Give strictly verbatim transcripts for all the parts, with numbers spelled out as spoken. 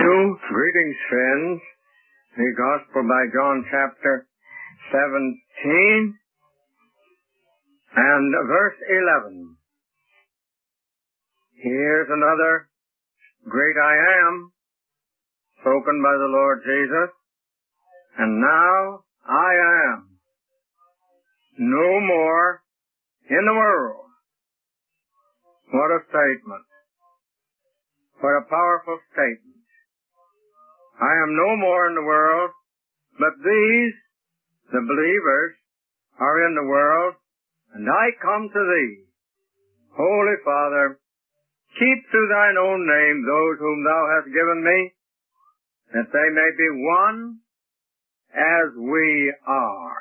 you. Greetings, friends. The Gospel by John chapter seventeen and verse eleven. Here's another great I am spoken by the Lord Jesus. And now I am no more in the world. What a statement. What a powerful statement. I am no more in the world, but these, the believers, are in the world, and I come to thee. Holy Father, keep through thine own name those whom thou hast given me, that they may be one as we are.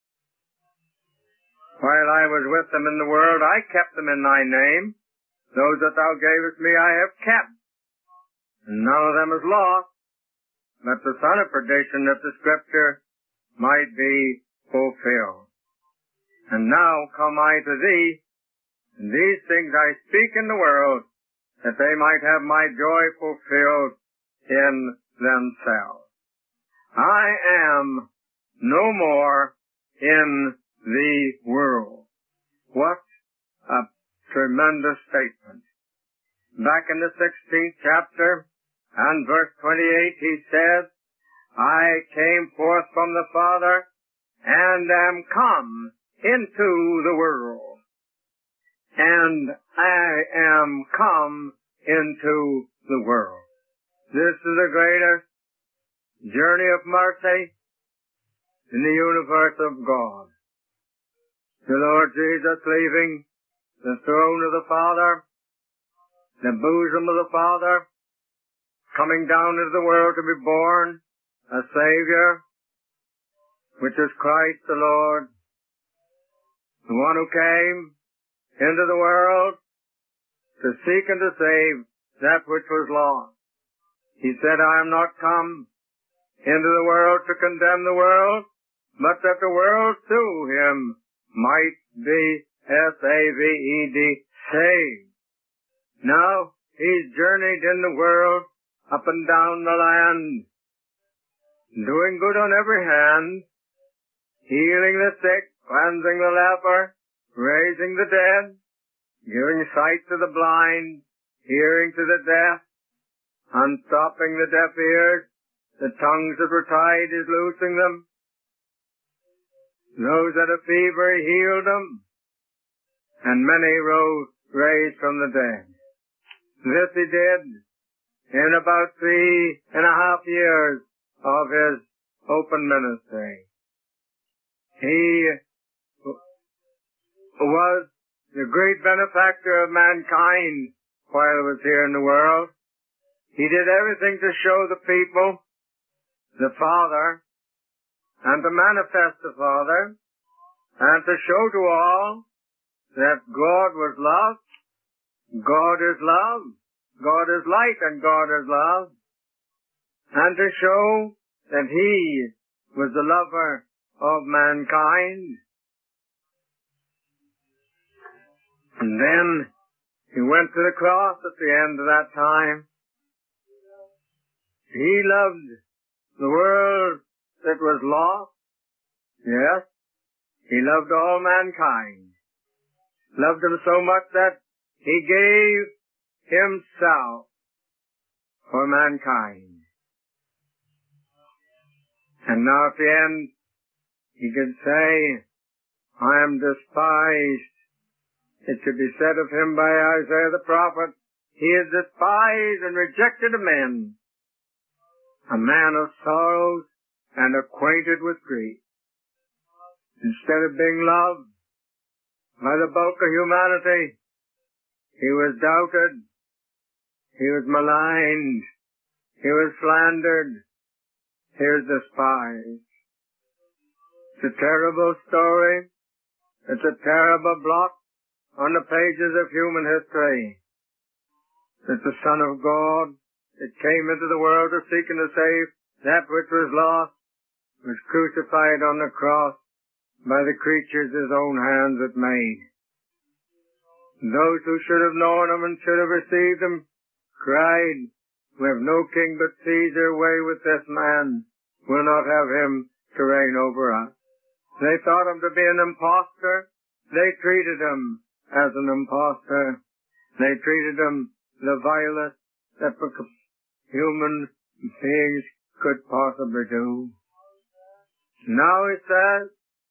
While I was with them in the world, I kept them in thy name. Those that thou gavest me I have kept. And none of them is lost, but the son of perdition, that the scripture might be fulfilled. And now come I to thee, and these things I speak in the world, that they might have my joy fulfilled in themselves. I am no more in the world. What a tremendous statement. Back in the sixteenth chapter and verse twenty-eight, he says, I came forth from the Father and am come into the world. And I am come into the world. This is the greatest journey of mercy in the universe of God. The Lord Jesus leaving the throne of the Father, the bosom of the Father, coming down into the world to be born a Savior, which is Christ the Lord, the one who came into the world to seek and to save that which was lost. He said, I am not come into the world to condemn the world, but that the world through him might be, S A V E D, saved. Now, he's journeyed in the world, up and down the land, doing good on every hand, healing the sick, cleansing the leper, raising the dead, giving sight to the blind, hearing to the deaf, unstopping the deaf ears, the tongues that were tied is loosing them, those that have fever he healed them, and many rose raised from the dead. This he did in about three and a half years of his open ministry. He was the great benefactor of mankind while he was here in the world. He did everything to show the people the Father, and to manifest the Father, and to show to all that God was love, God is love, God is light, and God is love, and to show that He was the lover of mankind. And then He went to the cross at the end of that time. He loved the world that was lost. Yes, He loved all mankind. Loved them so much that He gave Himself for mankind. And now at the end, He could say, I am despised. It should be said of Him by Isaiah the prophet, He is despised and rejected of men, a man of sorrows and acquainted with grief. Instead of being loved by the bulk of humanity, He was doubted, He was maligned, He was slandered, He was despised. It's a terrible story. It's a terrible blot on the pages of human history. That the Son of God that came into the world to seek and to save that which was lost was crucified on the cross by the creatures His own hands had made. Those who should have known Him and should have received Him cried We have no king but Caesar. Away with this man. We'll not have him to reign over us. They thought him to be an impostor. They treated him as an impostor. They treated him the vilest that human beings could possibly do. Now he says,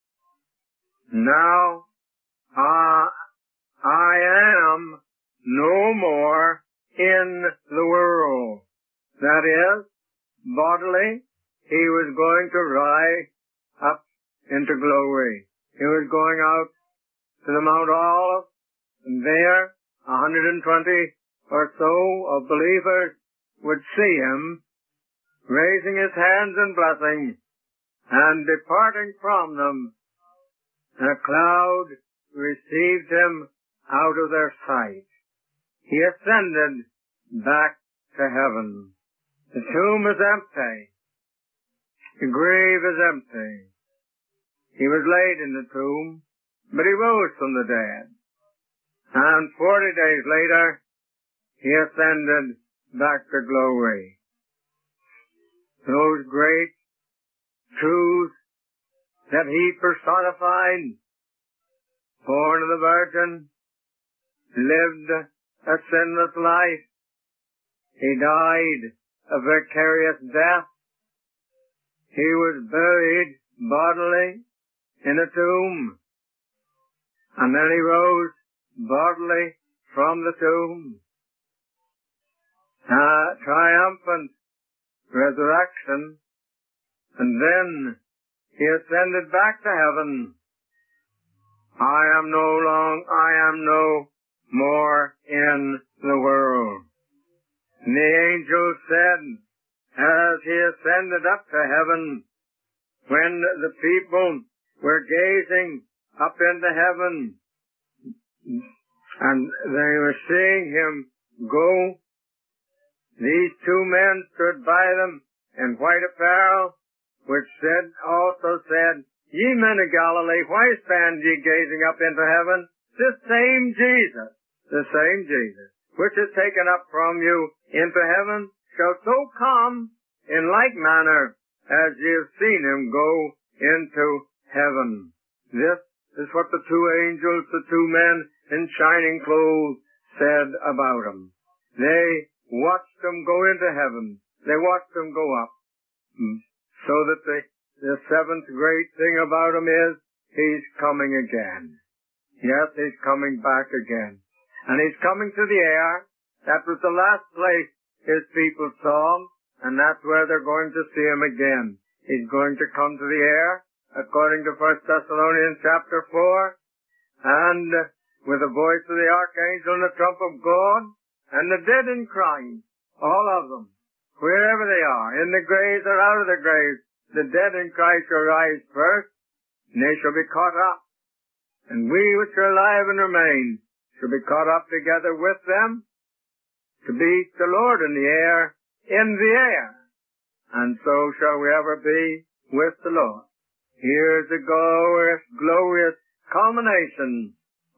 now I, I am no more in the world. That is, bodily, he was going to rise up into glory. He was going out to the Mount Olive, and there, one hundred twenty or so of believers would see him, raising his hands in blessing, and departing from them. And a cloud received him out of their sight. He ascended back to heaven. The tomb is empty. The grave is empty. He was laid in the tomb, but he rose from the dead. And forty days later, he ascended back to glory. Those great truths that he personified, born of the Virgin, lived a sinless life. He died a vicarious death. He was buried bodily in a tomb. And then he rose bodily from the tomb. Uh, triumphant resurrection. And then he ascended back to heaven. I am no long, I am no more in the world. And the angel said, as he ascended up to heaven, when the people were gazing up into heaven, and they were seeing him go, these two men stood by them in white apparel, which said, also said, Ye men of Galilee, why stand ye gazing up into heaven? This same Jesus, the same Jesus, which is taken up from you into heaven, shall so come in like manner as ye have seen him go into heaven. This is what the two angels, the two men in shining clothes, said about him. They watched him go into heaven. They watched him go up. So that the, the seventh great thing about him is, he's coming again. Yes, he's coming back again. And he's coming to the air. That was the last place his people saw him, and that's where they're going to see him again. He's going to come to the air, according to First Thessalonians chapter four, and with the voice of the archangel and the trump of God, and the dead in Christ, all of them, wherever they are, in the graves or out of the graves, the dead in Christ shall rise first, and they shall be caught up. And we which are alive and remain shall be caught up together with them to meet the Lord in the air, in the air. And so shall we ever be with the Lord. Here's the glorious, glorious culmination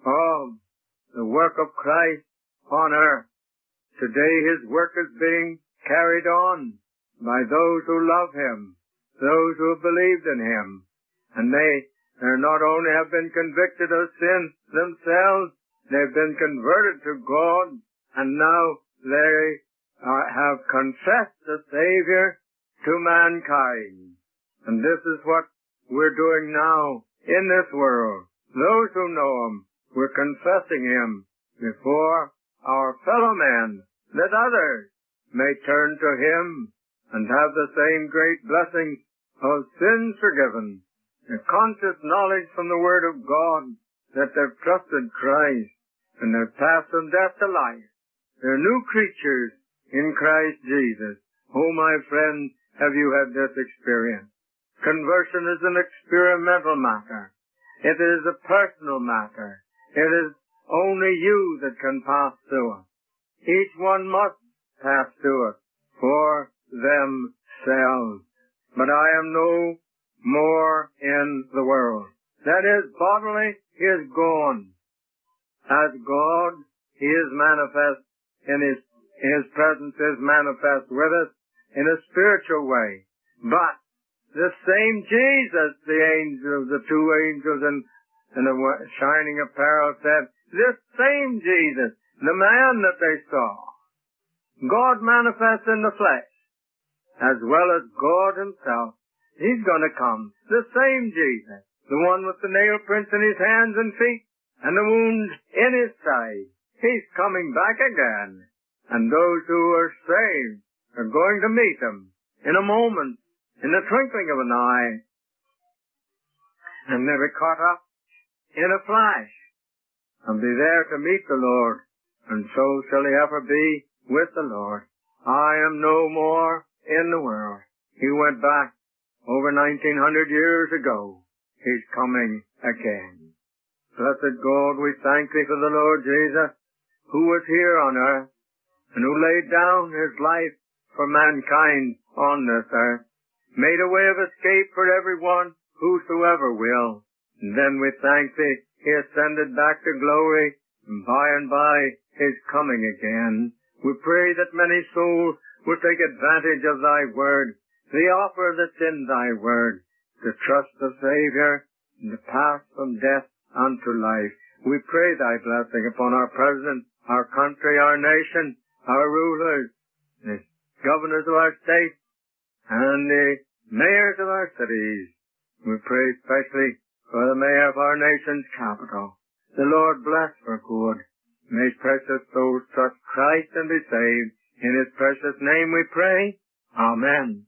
of the work of Christ on earth. Today his work is being carried on by those who love him, those who have believed in him. And they, they not only have been convicted of sin themselves, they've been converted to God, and now they uh, have confessed the Savior to mankind. And this is what we're doing now in this world. Those who know him, we're confessing him before our fellow men, that others may turn to him and have the same great blessing of sins forgiven, the conscious knowledge from the Word of God that they've trusted Christ and they've passed from death to life. They're new creatures in Christ Jesus. Oh, my friend, have you had this experience? Conversion is an experimental matter. It is a personal matter. It is only you that can pass through it. Each one must pass through it for themselves. But I am no more in the world. That is, bodily, he is gone. As God, he is manifest in his, his presence is manifest with us in a spiritual way. But the same Jesus, the angels, the two angels in, in the shining apparel said, this same Jesus, the man that they saw, God manifest in the flesh, as well as God himself, he's going to come. The same Jesus, the one with the nail prints in his hands and feet, and the wounds in his side. He's coming back again. And those who are saved are going to meet him in a moment, in the twinkling of an eye. And they'll be caught up in a flash and be there to meet the Lord. And so shall he ever be with the Lord. I am no more in the world. He went back over nineteen hundred years ago. He's coming again. Blessed God, we thank thee for the Lord Jesus, who was here on earth, and who laid down his life for mankind on this earth, made a way of escape for everyone, whosoever will. And then we thank thee, he ascended back to glory, and by and by is coming again. We pray that many souls will take advantage of thy word, the offer that's in thy word, to trust the Savior, and to pass from death unto life. We pray thy blessing upon our president, our country, our nation, our rulers, the governors of our state, and the mayors of our cities. We pray especially for the mayor of our nation's capital. The Lord bless for good. May precious souls trust Christ and be saved. In his precious name we pray. Amen.